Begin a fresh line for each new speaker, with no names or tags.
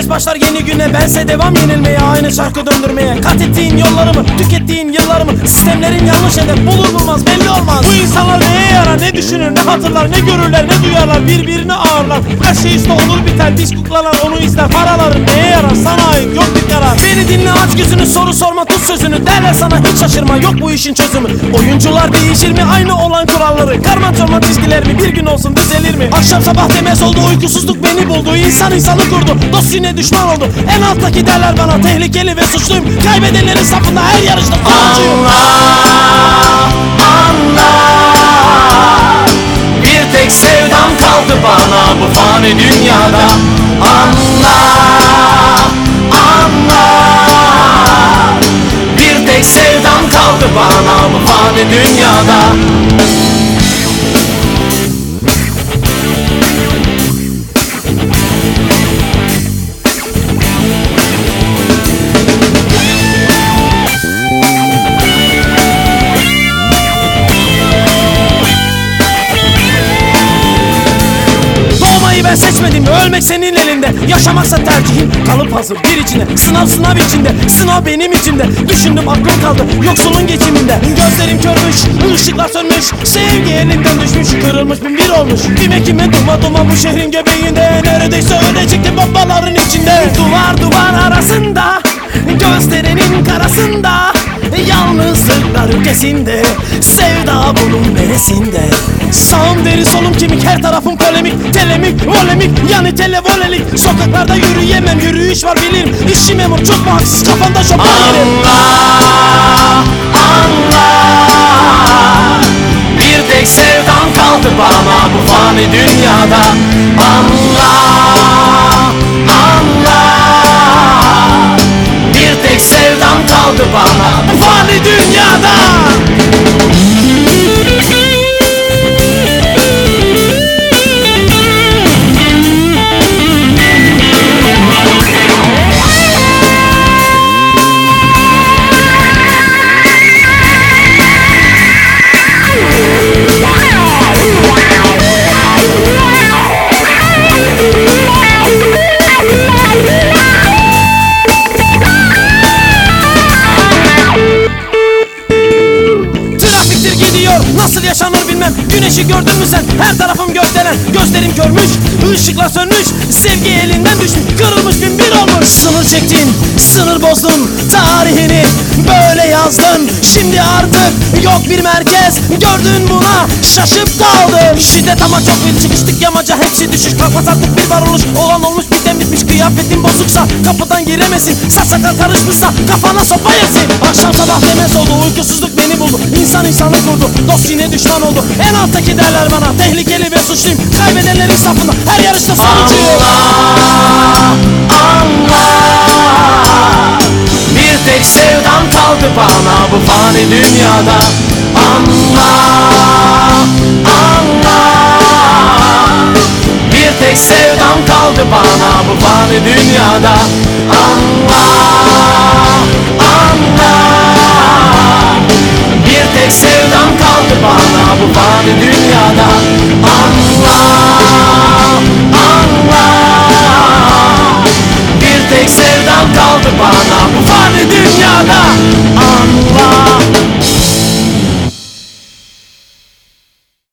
Herkes başlar yeni güne, bense devam yenilmeye, aynı şarkı döndürmeye. Kat ettiğin yollarımı, tükettiğin yıllarımı, sistemlerin yanlış eder, bulur bulmaz belli olmaz. Bu insanlar neye yarar, ne düşünür, ne hatırlar, ne görürler, ne duyarlar, birbirini ağırlar. Her şey işte olur biter, diş kuklalar onu izler. Paraların neye yarar, sana ait yok bir karar. Beni dinle, aç gözünü, soru sorma, tut sözünü. Derler sana hiç şaşırma, yok bu işin çözümü. Oyuncular değişir mi, aynı olan kuralları? Karman çorman çizgiler mi, bir gün olsun düzelir mi? Akşam sabah demez oldu, uykusuzluk beni buldu. İnsan insanı kurdu, dost yine düşman oldu. En alttaki derler bana tehlikeli ve suçluyum. Kaybedenlerin safında her yarışta sonuncuyum.
Anla, bir tek sevdam kaldı bana bu fani dünyada. Anla, bir tek sevdam kaldı bana bu fani dünyada.
Ben seçmedim, ölmek senin elinde. Yaşamaksa tercihim, kalıp hazır bir içinde. Sınav içinde, sınav benim içimde. Düşündüm aklım kaldı, yoksulun geçiminde. Gözlerim körmüş, ışıklar sönmüş. Sevgi elinden düşmüş, kırılmış bin bir olmuş. Kime duma bu şehrin göbeğinde. Neredeyse ölecektim babaların içinde. Duvar arasında, gözlerinin karasında. Yalnızlıklar ülkesinde, sevda bunun neresinde? Sağım deri solum kemik, her tarafım polemik. Telemik, volemik, yani televolelik. Sokaklarda yürüyemem, yürüyüş var bilirim. İşçi memur çok mu haksız, kafamda şopar yerim.
Anla, bir tek sevdam kaldı bana bu fani dünyada. Anla, bir tek sevdam kaldı bana bu fani dünyada.
Nasıl yaşanır bilmem, güneşi gördün mü sen? Her tarafım gökdelen, gözlerim görmüş. Işıklar sönmüş, sevgi elinden düşmüş. Kırılmış bin bir olmuş. Sınır çektin, sınır bozdun, tarihini böyle yazdın. Şimdi artık yok bir merkez, gördün buna şaşıp kaldın. Şiddet ama çok bir çıkıştık yamaca, hepsi düşüş. Kalkmaz artık bir varoluş, olan olmuş biten bitmiş. Kıyafetin bozuksa kapıdan giremesin. Saç sakal karışmışsa kafana sopa yesin. Akşam sabah demez oldu, uykusuzluk beni buldu. İnsan insanı kurdu, dost yine düşman oldu. En alttaki derler bana tehlikeli ve suçluyum. Kaybedenlerin safında her yarışta sonuncuyum.
Anla, bir tek sevdam kaldı bana bu fani dünyada. Anla, bir tek sevdam kaldı bana bu fani dünyada. Anla, bir tek sevdam kaldı bana bu fani dünyada.